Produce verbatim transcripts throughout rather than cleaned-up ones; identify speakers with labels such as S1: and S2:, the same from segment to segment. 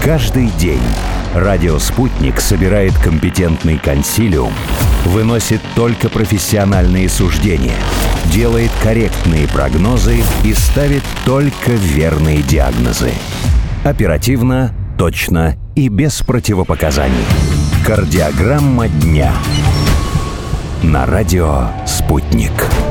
S1: Каждый день радио «Спутник» собирает компетентный консилиум, выносит только профессиональные суждения, делает корректные прогнозы и ставит только верные диагнозы. Оперативно, точно и без противопоказаний. Кардиограмма дня на радио «Спутник».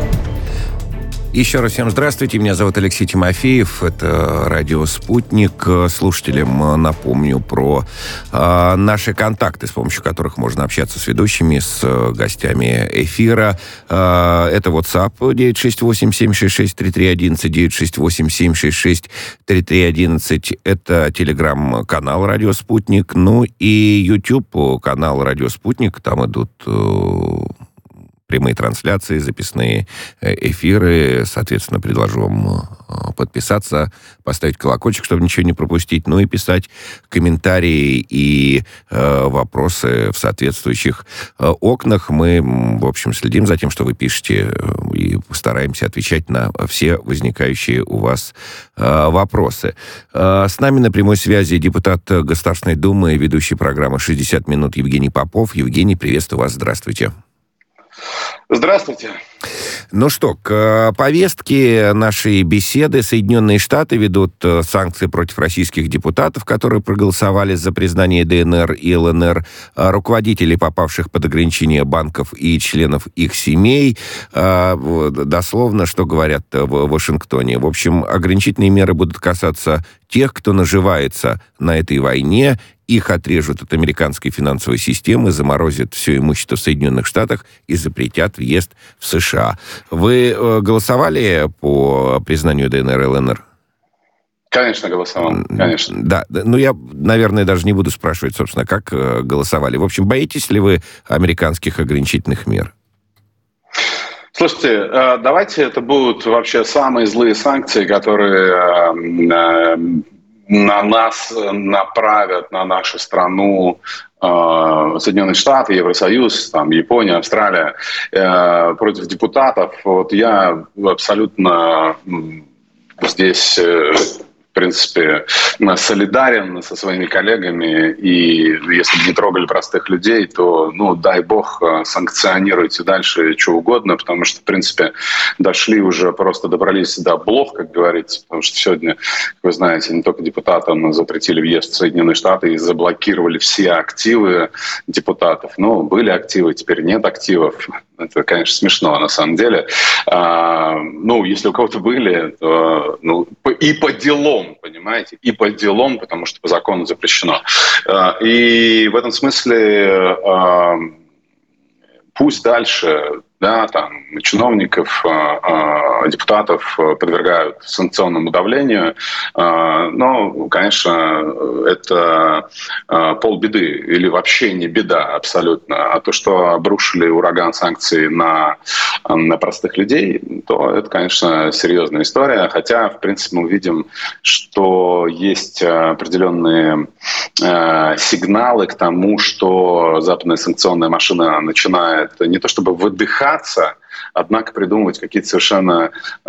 S2: Еще раз всем здравствуйте, меня зовут Алексей Тимофеев, это радио «Спутник». Слушателям напомню про э, наши контакты, с помощью которых можно общаться с ведущими, с э, гостями эфира. Э, это WhatsApp девять шесть восемь семь шесть шесть три три один один, девять шесть восемь семь шесть шесть три три один один. Это телеграм-канал «Радио Спутник», ну и YouTube-канал «Радио Спутник». Там идут... Э, прямые трансляции, записные эфиры. Соответственно, предложу вам подписаться, поставить колокольчик, чтобы ничего не пропустить, ну и писать комментарии и э, вопросы в соответствующих э, окнах. Мы, в общем, следим за тем, что вы пишете, э, и постараемся отвечать на все возникающие у вас э, вопросы. Э, с нами на прямой связи депутат Государственной Думы, ведущий программы «шестьдесят минут» Евгений Попов. Евгений, приветствую вас, здравствуйте.
S3: Здравствуйте.
S2: Ну что, к повестке нашей беседы. Соединенные Штаты ведут санкции против российских депутатов, которые проголосовали за признание ДНР и ЛНР, руководителей, попавших под ограничения банков и членов их семей. Дословно, что говорят в Вашингтоне. В общем, ограничительные меры будут касаться тех, кто наживается на этой войне. Их отрежут от американской финансовой системы, заморозят все имущество в Соединенных Штатах и запретят въезд в США. Вы э, голосовали по признанию ДНР и ЛНР?
S3: Конечно, голосовал, конечно.
S2: Да, ну я, наверное, даже не буду спрашивать, собственно, как э, голосовали. В общем, боитесь ли вы американских ограничительных мер?
S3: Слушайте, давайте это будут вообще самые злые санкции, которые на нас направят, на нашу страну, Соединенные Штаты, Евросоюз, там, Япония, Австралия, против депутатов. Вот я абсолютно здесь... в принципе, солидарен со своими коллегами, и если бы не трогали простых людей, то, ну, дай бог, санкционируйте дальше что угодно, потому что, в принципе, дошли уже, просто добрались до блох, как говорится, потому что сегодня, как вы знаете, не только депутатам запретили въезд в Соединенные Штаты и заблокировали все активы депутатов. Ну, были активы, теперь нет активов. Это, конечно, смешно, на самом деле. А, ну, если у кого-то были, то, ну, и по делам, понимаете, и по делам, потому что по закону запрещено. А, и в этом смысле а, пусть дальше, да, там, чиновников, депутатов подвергают санкционному давлению, но, конечно, это полбеды или вообще не беда абсолютно. А то, что обрушили ураган санкций на, на простых людей, то это, конечно, серьезная история. Хотя, в принципе, мы видим, что есть определенные сигналы к тому, что западная санкционная машина начинает не то чтобы выдыхать, однако придумывать какие-то совершенно э,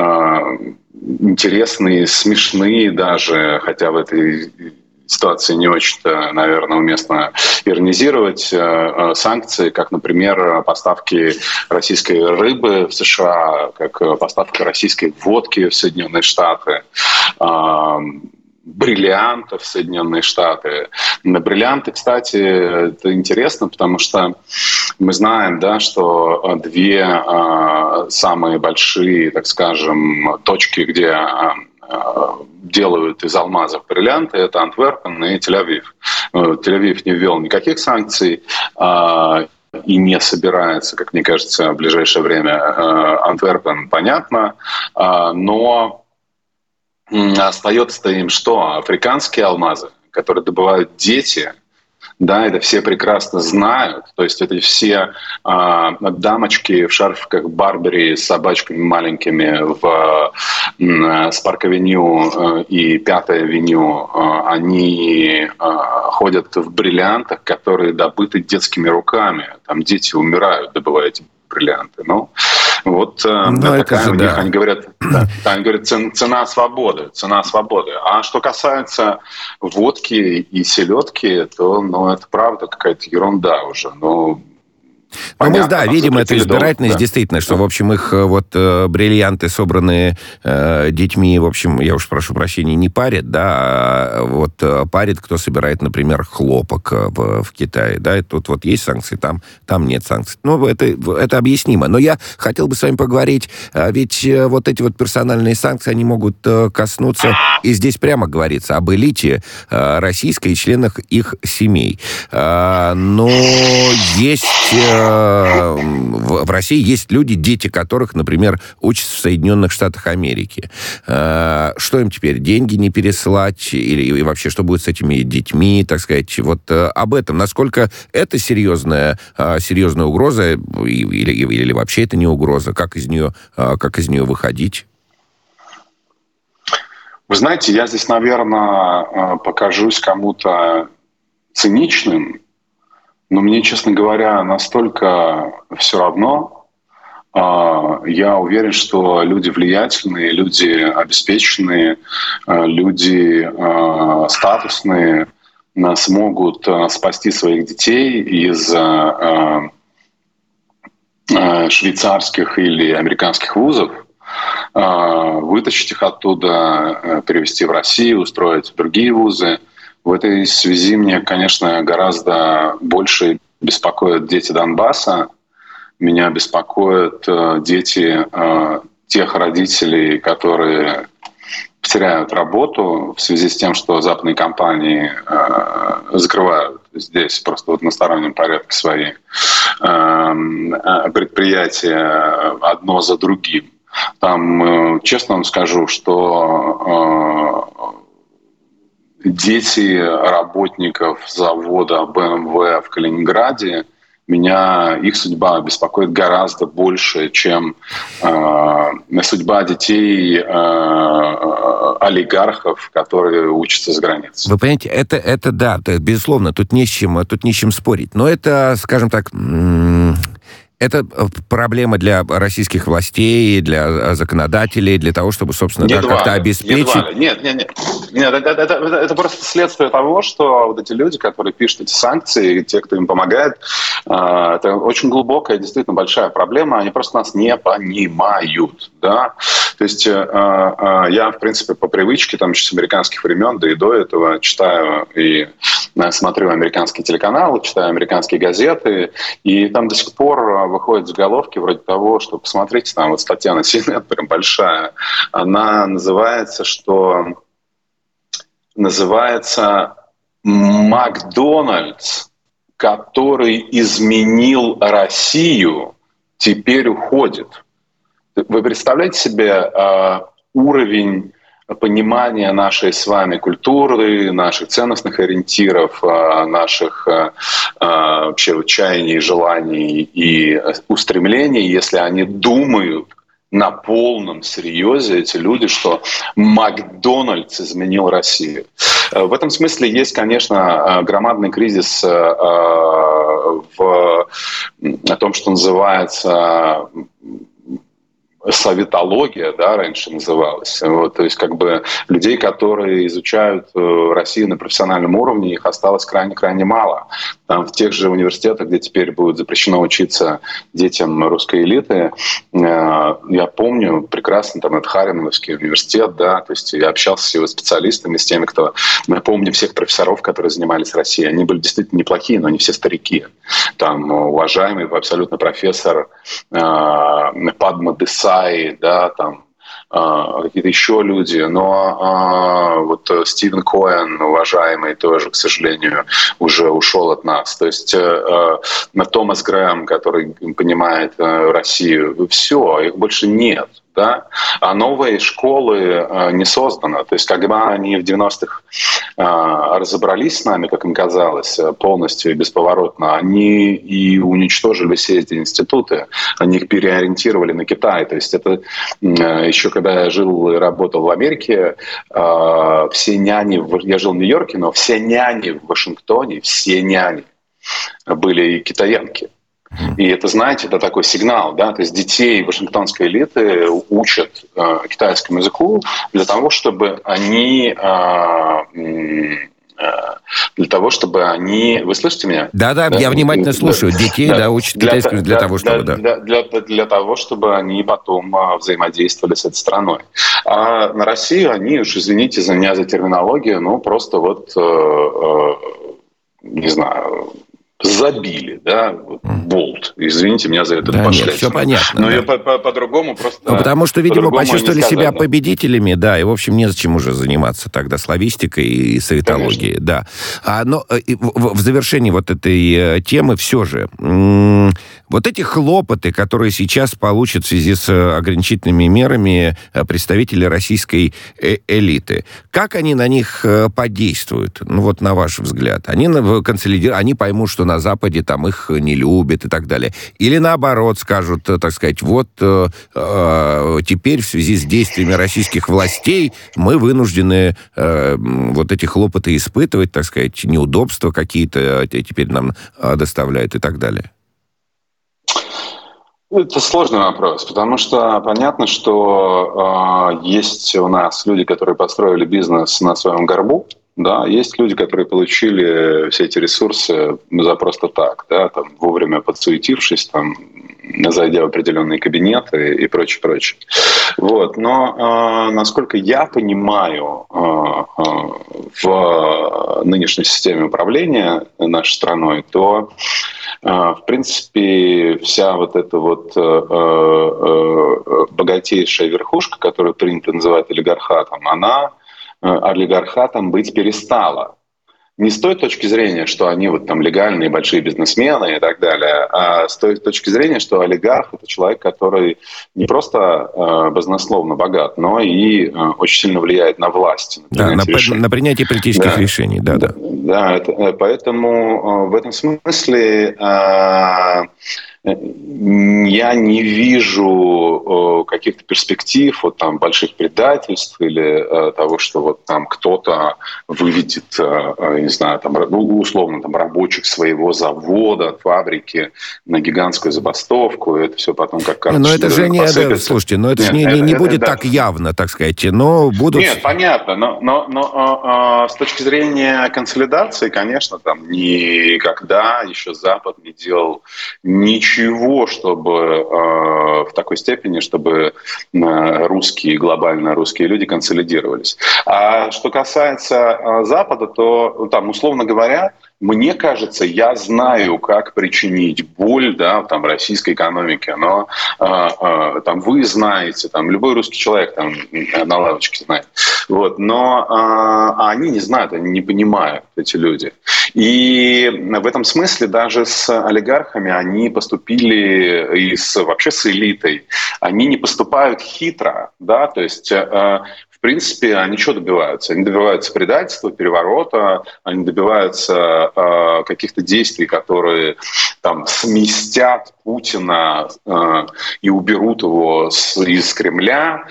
S3: интересные, смешные даже, хотя в этой ситуации не очень-то, наверное, уместно иронизировать, э, санкции, как, например, поставки российской рыбы в США, как поставка российской водки в Соединенные Штаты, э, бриллиантов в Соединенные Штаты. На бриллианты, кстати, это интересно, потому что мы знаем, да, что две э, самые большие, так скажем, точки, где э, делают из алмазов бриллианты, это Антверпен и Тель-Авив. Тель-Авив не ввел никаких санкций э, и не собирается, как мне кажется, в ближайшее время. Э, Антверпен, понятно, э, но остается-то им что? Африканские алмазы, которые добывают дети, да, это все прекрасно знают. То есть это все э, дамочки в шарфиках Барбери с собачками маленькими в э, Спарк-авеню э, и Пятой авеню. Э, они э, ходят в бриллиантах, которые добыты детскими руками. Там дети умирают, добывая эти бриллианты. Ну, Вот
S2: ну,
S3: такая у них,
S2: да.
S3: они говорят, да, они говорят, цена свободы, цена свободы. А что касается водки и селедки, то, ну, это правда какая-то ерунда уже. Ну,
S2: Ну, мы, да, видим эту избирательность, да. Действительно, что, да. в общем, их вот э, бриллианты, собранные э, детьми, в общем, я уж прошу прощения, не парят, да, а вот э, парит, кто собирает, например, хлопок в, в Китае, да, и тут вот есть санкции, там, там нет санкций. Ну, это, это объяснимо. Но я хотел бы с вами поговорить, ведь вот эти вот персональные санкции, они могут коснуться, и здесь прямо говорится, об элите э, российской и членах их семей. Э, но есть... В России есть люди, дети которых, например, учатся в Соединенных Штатах Америки. Что им теперь, деньги не пересылать? Или и вообще, что будет с этими детьми, так сказать? Вот об этом. Насколько это серьезная, серьезная угроза? Или, или вообще это не угроза? Как из нее, как из нее выходить?
S3: Вы знаете, я здесь, наверное, покажусь кому-то циничным, но мне, честно говоря, настолько все равно. Я уверен, что люди влиятельные, люди обеспеченные, люди статусные смогут спасти своих детей из швейцарских или американских вузов, вытащить их оттуда, перевести в Россию, устроить в другие вузы. В этой связи мне, конечно, гораздо больше беспокоят дети Донбасса. Меня беспокоят дети тех родителей, которые потеряют работу в связи с тем, что западные компании закрывают здесь просто в одностороннем порядке свои предприятия одно за другим. Там, честно вам скажу, что дети работников завода бэ эм вэ в Калининграде, меня их судьба беспокоит гораздо больше, чем э, судьба детей э, олигархов, которые учатся за границей.
S2: Вы понимаете, это, это да, это, безусловно, тут не с чем, тут не с чем спорить. Но это, скажем так... М- Это проблема для российских властей, для законодателей, для того, чтобы, собственно, да, как-то обеспечить...
S3: Едва ли. Нет, нет, нет. нет это, это, это, это просто следствие того, что вот эти люди, которые пишут эти санкции, те, кто им помогает, это очень глубокая, действительно большая проблема. Они просто нас не понимают. Да? То есть я, в принципе, по привычке, там, еще с американских времен, да и до этого, читаю и смотрю американские телеканалы, читаю американские газеты, и там до сих пор выходят заголовки вроде того, что, посмотрите, там вот статья на си эн эн прям большая, она называется, что называется «Макдональдс, который изменил Россию, теперь уходит». Вы представляете себе э, уровень понимания нашей с вами культуры, наших ценностных ориентиров, наших вообще чаяний, желаний и устремлений, если они думают на полном серьезе, эти люди, что Макдональдс изменил Россию. В этом смысле есть, конечно, громадный кризис в том, что называется... советология, да, раньше называлась. Вот, то есть как бы людей, которые изучают Россию на профессиональном уровне, их осталось крайне-крайне мало. Там в тех же университетах, где теперь будет запрещено учиться детям русской элиты, я помню прекрасно, там это Хариновский университет, да, то есть я общался с его специалистами, с теми, кто, я помню всех профессоров, которые занимались Россией, они были действительно неплохие, но не все старики. Там уважаемый абсолютно профессор Падма Десай, да, там э, какие-то еще люди, но э, вот Стивен Коэн, уважаемый, тоже, к сожалению, уже ушел от нас. То есть э, э, Томас Грэм, который понимает э, Россию, все, их больше нет. Да? А новые школы э, не созданы. То есть, когда они в девяностых э, разобрались с нами, как им казалось, полностью и бесповоротно, они и уничтожили все эти институты, они их переориентировали на Китай. То есть, это э, еще когда я жил и работал в Америке, э, все няни, в, я жил в Нью-Йорке, но все няни в Вашингтоне, все няни были китаянки. И это, знаете, это такой сигнал, да, то есть детей вашингтонской элиты учат э, китайскому языку для того, чтобы они... Э, для того, чтобы они... Вы слышите меня?
S2: Да-да, я внимательно слушаю. Детей, да, да учат китайскому для, для того, чтобы...
S3: Для,
S2: да.
S3: для, для, для того, чтобы они потом взаимодействовали с этой страной. А на Россию они, уж извините за меня за терминологию, ну, просто вот, э, э, не знаю... забили, да, болт. Извините меня за это
S2: да,
S3: пошлятину.
S2: Нет, все понятно.
S3: Но
S2: да.
S3: я по- по- по-другому просто...
S2: Ну, потому что, видимо, почувствовали
S3: сказать,
S2: себя
S3: да.
S2: победителями, да, и, в общем, незачем уже заниматься тогда славистикой и советологией, Конечно. да. А, но в, в завершении вот этой темы все же, м- вот эти хлопоты, которые сейчас получат в связи с ограничительными мерами представители российской э- элиты, как они на них подействуют, ну, вот на ваш взгляд? Они консолидируют, они поймут, что на Западе там их не любят и так далее. Или наоборот скажут, так сказать, вот э, э, теперь в связи с действиями российских властей мы вынуждены э, вот эти хлопоты испытывать, так сказать, неудобства какие-то теперь нам э, доставляют и так далее.
S3: Это сложный вопрос, потому что понятно, что э, есть у нас люди, которые построили бизнес на своем горбу. Да, есть люди, которые получили все эти ресурсы за просто так, да, там, вовремя подсуетившись, там, зайдя в определенные кабинеты и прочее, прочее. Вот. Но, э, насколько я понимаю, э, э, в нынешней системе управления нашей страной, то, э, в принципе, вся вот эта вот э, э, богатейшая верхушка, которую принято называть олигархатом, она олигархатом быть перестала. Не с той точки зрения, что они вот там легальные большие бизнесмены и так далее, а с той точки зрения, что олигарх — это человек, который не просто э, баснословно богат, но и э, очень сильно влияет на власть.
S2: На, да, на, на принятие политических
S3: да.
S2: решений, да, да.
S3: Да, это, поэтому э, в этом смысле э, я не вижу э, каких-то перспектив вот, там, больших предательств или э, того, что вот там кто-то выведет, э, не знаю, там, ну, условно, там, рабочих своего завода, фабрики на гигантскую забастовку, и это все потом как карточный
S2: Но это же не, да, слушайте, но это
S3: Нет,
S2: же не,
S3: это,
S2: не, не
S3: это,
S2: будет
S3: это,
S2: так
S3: да.
S2: явно, так сказать, но будут...
S3: Нет, понятно, но, но, но э, с точки зрения консолидации, конечно, там никогда еще Запад не делал ничего, Ничего, чтобы э, в такой степени, чтобы э, русские, глобально русские люди консолидировались. А что касается э, Запада, то там, условно говоря, мне кажется, я знаю, как причинить боль, да, там, российской экономике, но э, э, там, вы знаете, там, любой русский человек там, на лавочке знает. Вот, но э, они не знают, они не понимают, эти люди. И в этом смысле даже с олигархами они поступили, и с, вообще с элитой, они не поступают хитро, да, то есть... Э, В принципе, они что добиваются? Они добиваются предательства, переворота, они добиваются э, каких-то действий, которые там сместят Путина э, и уберут его с, из Кремля,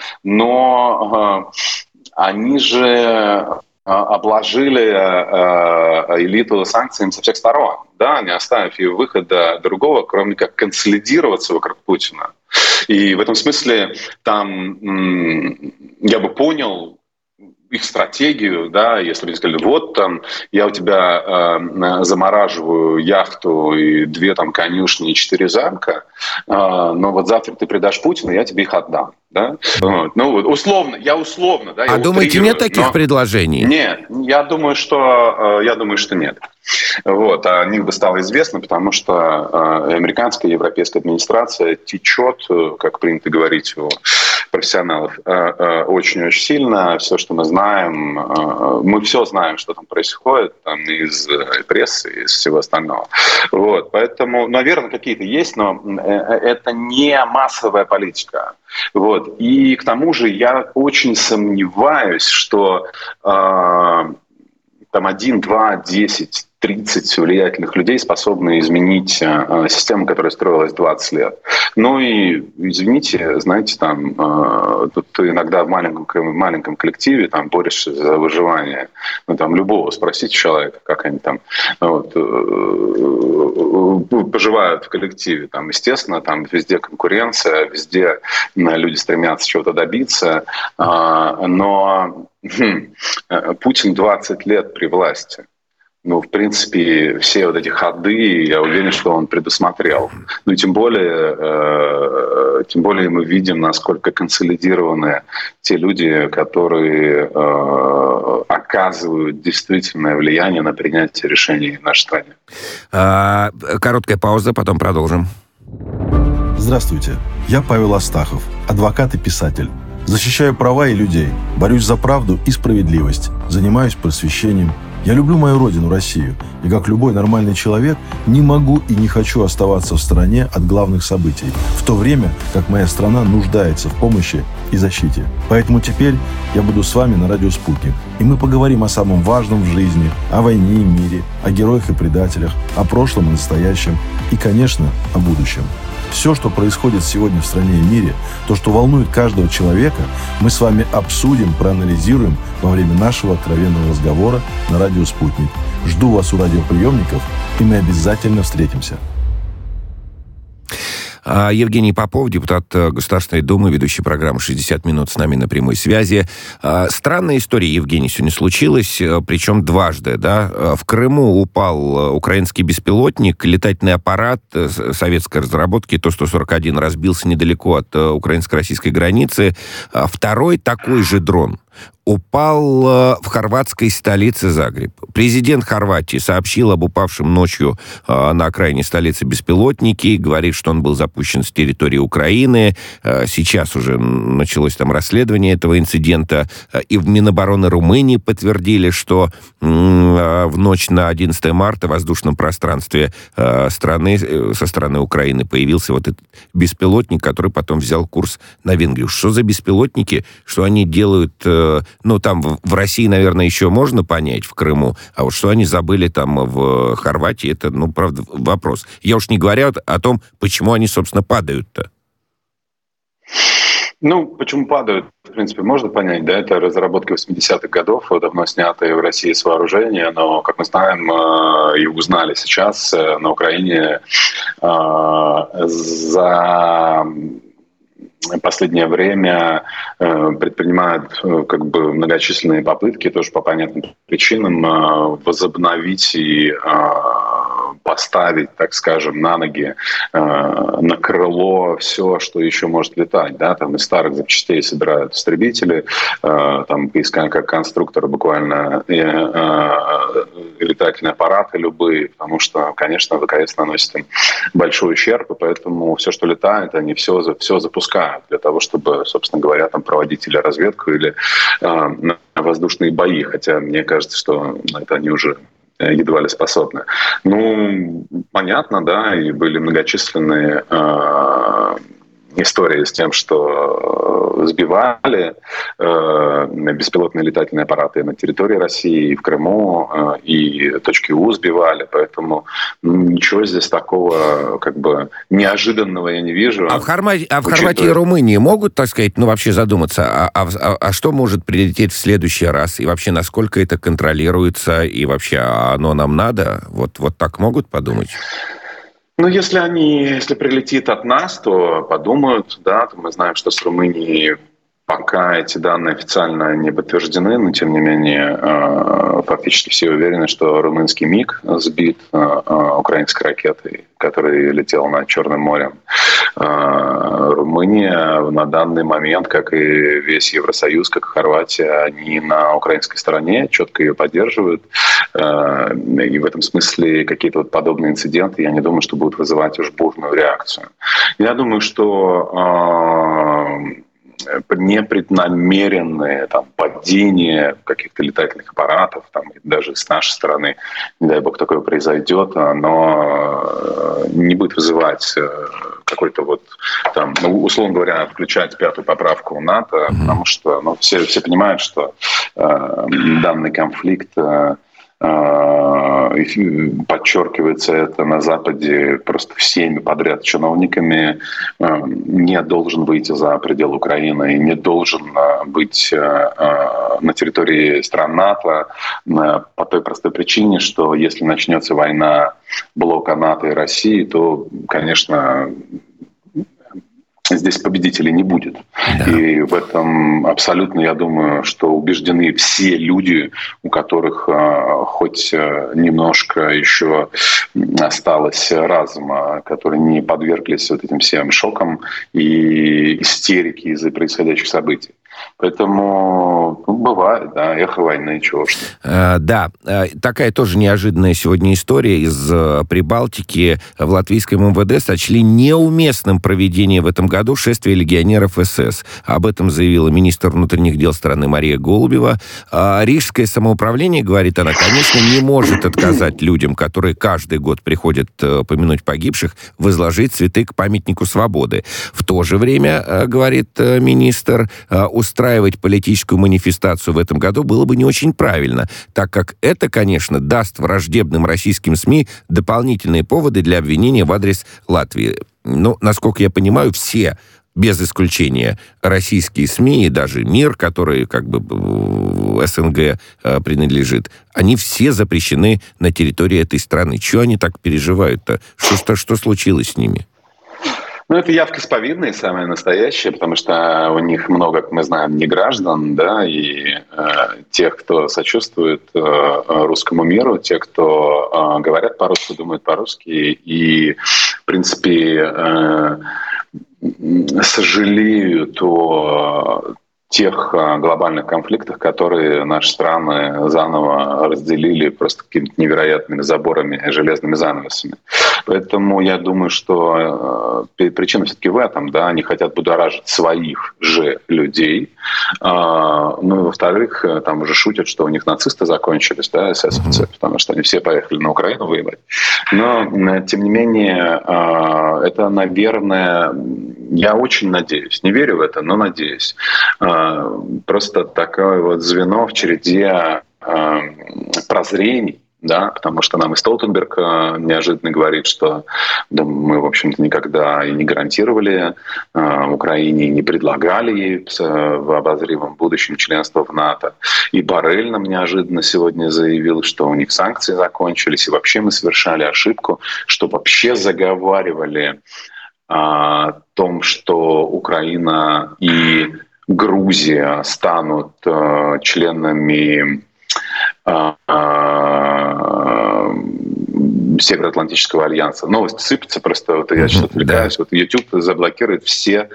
S3: но э, они же обложили э, элиту санкциями со всех сторон, да, не оставив ей выхода другого, кроме как консолидироваться вокруг Путина. И в этом смысле там я бы понял их стратегию, да, если бы они сказали, вот там я у тебя э, замораживаю яхту и две там конюшни и четыре замка, э, но вот завтра ты предашь Путина, я тебе их отдам, да. Вот. Ну вот условно, я условно, да.
S2: А
S3: я
S2: думаете,
S3: утрирую,
S2: нет таких
S3: но...
S2: предложений?
S3: Нет, я думаю, что я думаю, что нет. Вот, о них бы стало известно, потому что э, американская и европейская администрация течет, как принято говорить у профессионалов, э, э, очень-очень сильно. Все, что мы знаем, э, мы все знаем, что там происходит, там, из э, прессы, из всего остального. Вот, поэтому, наверное, какие-то есть, но э, это не массовая политика. Вот. И к тому же я очень сомневаюсь, что э, там один, два, десять тридцать влиятельных людей, способные изменить э, систему, которая строилась двадцать лет. Ну и, извините, знаете, там э, тут ты иногда в маленьком, маленьком коллективе там борешься за выживание. Ну, там любого спросите человека, как они там вот, э, поживают в коллективе. Там, естественно, там везде конкуренция, везде люди стремятся чего-то добиться. Э, но э, Путин двадцать лет при власти. Ну, в принципе, все вот эти ходы, я уверен, что он предусмотрел. Ну, и тем более, э, тем более мы видим, насколько консолидированы те люди, которые э, оказывают действительное влияние на принятие решений в нашей стране.
S2: А, короткая пауза, потом продолжим.
S4: Здравствуйте, я Павел Астахов, адвокат и писатель. Защищаю права и людей, борюсь за правду и справедливость, занимаюсь просвещением. Я люблю мою родину, Россию, и как любой нормальный человек не могу и не хочу оставаться в стороне от главных событий, в то время как моя страна нуждается в помощи и защите. Поэтому теперь я буду с вами на радио «Спутник», и мы поговорим о самом важном в жизни, о войне и мире, о героях и предателях, о прошлом и настоящем, и, конечно, о будущем. Все, что происходит сегодня в стране и мире, то, что волнует каждого человека, мы с вами обсудим, проанализируем во время нашего откровенного разговора на радио «Спутник». Жду вас у радиоприемников, и мы обязательно встретимся.
S2: Евгений Попов, депутат Государственной Думы, ведущий программы «шестьдесят минут» с нами на прямой связи. Странная история, Евгений, сегодня случилась, причем дважды. Да? В Крыму упал украинский беспилотник, летательный аппарат советской разработки Ту сто сорок один разбился недалеко от украинско-российской границы. Второй такой же дрон упал в хорватской столице Загреб. Президент Хорватии сообщил об упавшем ночью на окраине столицы беспилотнике, говорит, что он был запущен с территории Украины. Сейчас уже началось там расследование этого инцидента. И в Минобороны Румынии подтвердили, что в ночь на одиннадцатое марта в воздушном пространстве страны, со стороны Украины появился вот этот беспилотник, который потом взял курс на Венгрию. Что за беспилотники? Что они делают... Ну, там в России, наверное, еще можно понять, в Крыму. А вот что они забыли там в Хорватии, это, ну, правда, вопрос. Я уж не говорю о том, почему они, собственно, падают-то.
S3: Ну, почему падают, в принципе, можно понять, да, это разработки восьмидесятых годов, давно снятые в России с вооружения, но, как мы знаем и узнали сейчас, на Украине за последнее время предпринимают как бы многочисленные попытки, тоже по понятным причинам, возобновить и поставить, так скажем, на ноги, на крыло все, что еще может летать. Да? Там из старых запчастей собирают истребители, там искать как конструкторы буквально и, и летательные аппараты любые, потому что, конечно, ВКС наносит им большой ущерб, и поэтому все, что летает, они все, все запускают для того, чтобы, собственно говоря, там проводить или разведку, или э, воздушные бои. Хотя мне кажется, что это они уже едва ли способны. Ну, понятно, да, и были многочисленные э, истории с тем, что сбивали э, беспилотные летательные аппараты на территории России, и в Крыму, э, и точки У сбивали, поэтому ничего здесь такого как бы неожиданного я не вижу.
S2: А в Хорватии, а в Хорватии и Румынии могут, так сказать, ну вообще задуматься, а, а, а что может прилететь в следующий раз, и вообще насколько это контролируется, и вообще оно нам надо? Вот, вот так могут подумать?
S3: Ну, если они, если прилетит от нас, то подумают, да, то мы знаем, что с Румынией пока эти данные официально не подтверждены, но тем не менее фактически все уверены, что румынский МиГ сбит украинской ракетой, которая летела над Черным морем. Румыния на данный момент, как и весь Евросоюз, как и Хорватия, они на украинской стороне четко ее поддерживают. И в этом смысле какие-то вот подобные инциденты, я не думаю, что будут вызывать уж бурную реакцию. Я думаю, что непреднамеренные там, падения каких-то летательных аппаратов, там, даже с нашей стороны, не дай бог такое произойдет, оно не будет вызывать какой-то вот, там, ну, условно говоря, включать пятую поправку НАТО, mm-hmm. потому что ну, все, все понимают, что э, данный конфликт э, подчеркивается это на Западе просто всеми подряд чиновниками, не должен выйти за пределы Украины и не должен быть на территории стран НАТО по той простой причине, что если начнется война блока НАТО и России, то, конечно, здесь победителей не будет. Да. И в этом абсолютно, я думаю, что убеждены все люди, у которых э, хоть немножко еще осталось разума, которые не подверглись вот этим всем шокам и истерике из-за происходящих событий. Поэтому ну, бывает, да, эхо войны, чего ж.
S2: А, да, такая тоже неожиданная сегодня история из Прибалтики. В латвийском эм вэ дэ сочли неуместным проведение в этом году шествия легионеров эс эс. Об этом заявила министр внутренних дел страны Мария Голубева. А рижское самоуправление, говорит она, конечно, не может отказать людям, которые каждый год приходят помянуть погибших, возложить цветы к памятнику свободы. В то же время, говорит министр, устраивать политическую манифестацию в этом году было бы не очень правильно, так как это, конечно, даст враждебным российским СМИ дополнительные поводы для обвинения в адрес Латвии. Ну, насколько я понимаю, все, без исключения, российские СМИ и даже МИР, который как бы эс эн гэ принадлежит, они все запрещены на территории этой страны. Чего они так переживают-то? Что, что, что случилось с ними?
S3: Ну, это явка сповидные, самые настоящие, потому что у них много, как мы знаем, не граждан, да, и э, тех, кто сочувствует э, русскому миру, те, кто э, говорят по-русски, думают по-русски, и, в принципе, э, сожалеют о тех глобальных конфликтах, которые наши страны заново разделили просто какими-то невероятными заборами и железными занавесами. Поэтому я думаю, что причина все-таки в этом, да, они хотят будоражить своих же людей. Ну и во-вторых, там уже шутят, что у них нацисты закончились, да, эсэсовцы, потому что они все поехали на Украину воевать. Но, тем не менее, это, наверное, я очень надеюсь, не верю в это, но надеюсь, просто такое вот звено в череде прозрений, да, потому что нам и Столтенберг неожиданно говорит, что да, мы, в общем-то, никогда и не гарантировали э, Украине, не предлагали ей в обозримом будущем членство в НАТО. И Боррель нам неожиданно сегодня заявил, что у них санкции закончились, и вообще мы совершали ошибку, что вообще заговаривали о том, что Украина и Грузия станут э, членами э, Североатлантического альянса. Новость сыпется, просто вот я сейчас отвлекаюсь. Вот YouTube заблокирует все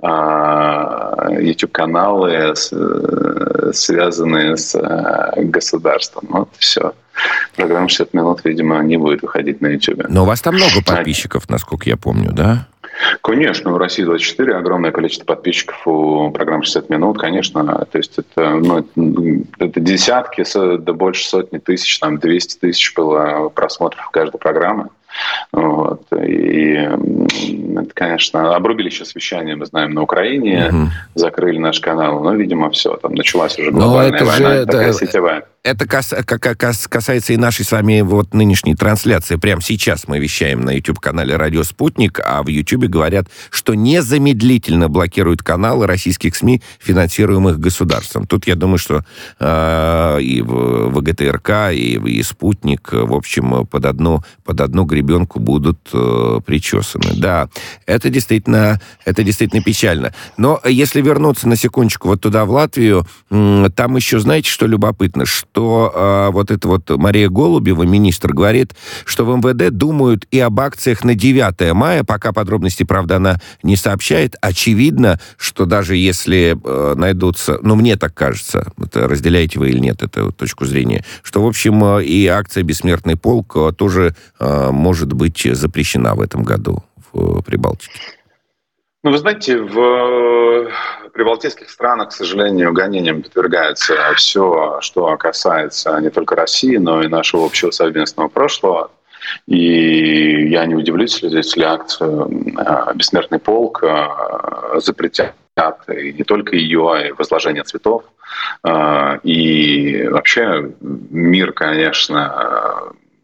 S3: YouTube-каналы, связанные с государством. Вот все. Программа шестьдесят минут, видимо, не будет выходить на YouTube.
S2: Но у вас там много подписчиков, насколько я помню, да?
S3: Конечно, у России двадцать четыре огромное количество подписчиков у программы шестьдесят минут, конечно. То есть это, ну, это десятки, да больше сотни тысяч, там двести тысяч было просмотров каждой программы. Вот. И это, конечно, обрубили сейчас вещание, мы знаем, на Украине, угу. Закрыли наш канал, но, видимо, все, там началась уже глобальная война, же, такая да, сетевая.
S2: Это касается и нашей с вами вот нынешней трансляции. Прямо сейчас мы вещаем на YouTube-канале «Радио Спутник», а в YouTube говорят, что незамедлительно блокируют каналы российских СМИ, финансируемых государством. Тут, я думаю, что э, и вэ гэ тэ эр ка, и, и «Спутник», в общем, под одну, под одну гребенку будут э, причесаны. Да, это действительно, это действительно печально. Но если вернуться на секундочку вот туда, в Латвию, э, там еще, знаете, что любопытно? Что э, вот эта вот Мария Голубева, министр, говорит, что в эм вэ дэ думают и об акциях на девятое мая, пока подробности, правда, она не сообщает. Очевидно, что даже если э, найдутся, ну, мне так кажется, это разделяете вы или нет эту точку зрения, что, в общем, э, и акция «Бессмертный полк» тоже э, может быть запрещена в этом году в Прибалтике.
S3: Ну, вы знаете, в прибалтийских странах, к сожалению, гонениям подвергается все, что касается не только России, но и нашего общего совместного прошлого. И я не удивлюсь, если акцию «Бессмертный полк» запретят и не только ее, а и возложение цветов И вообще мир, конечно,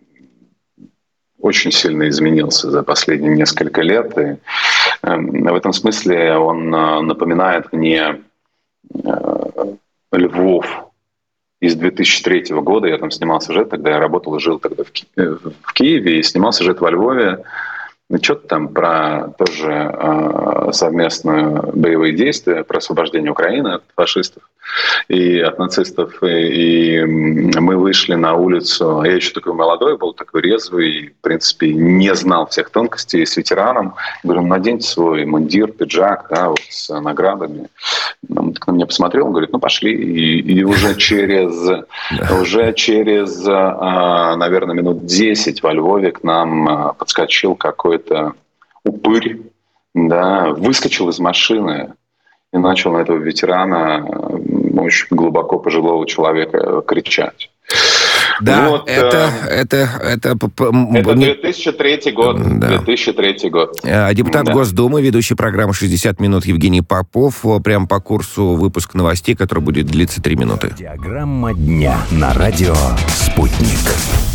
S3: очень сильно изменился за последние несколько лет. И в этом смысле он напоминает мне Львов из две тысячи третьего года. Я там снимал сюжет, тогда я работал и жил тогда в, Ки- в Киеве, и снимал сюжет во Львове. Что-то там про тоже э, совместные боевые действия, про освобождение Украины от фашистов и от нацистов. И, и мы вышли на улицу. Я еще такой молодой был, такой резвый, в принципе, не знал всех тонкостей, с ветераном. Говорю, наденьте свой мундир, пиджак, да, вот, с наградами. Он так на меня посмотрел, он говорит, ну пошли. И, и уже через, уже через, наверное, минут десять во Львове к нам подскочил какой-то упырь, да, выскочил из машины и начал на этого ветерана, очень глубоко пожилого человека, кричать.
S2: Да,
S3: вот,
S2: это,
S3: э,
S2: это, это...
S3: Это две тысячи третий год. Да. две тысячи третий год.
S2: Депутат да. Госдумы, ведущий программы «шестьдесят минут» Евгений Попов. Прямо по курсу выпуск новостей, который будет длиться три минуты.
S1: Диаграмма дня на радио «Спутник».